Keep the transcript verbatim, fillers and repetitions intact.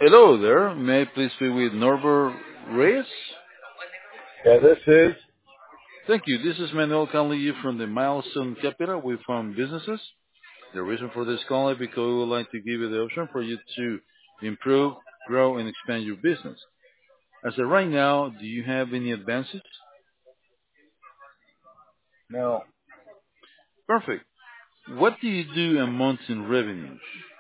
Hello there. May I please speak with Norbert Reyes? Yeah, this is. Thank you. This is Manuel calling you from the Milestone Capital. We fund businesses. The reason for this call is because we would like to give you the option for you to improve, grow, and expand your business. As of right now, do you have any advances? No. Perfect. What do you do a month in revenues?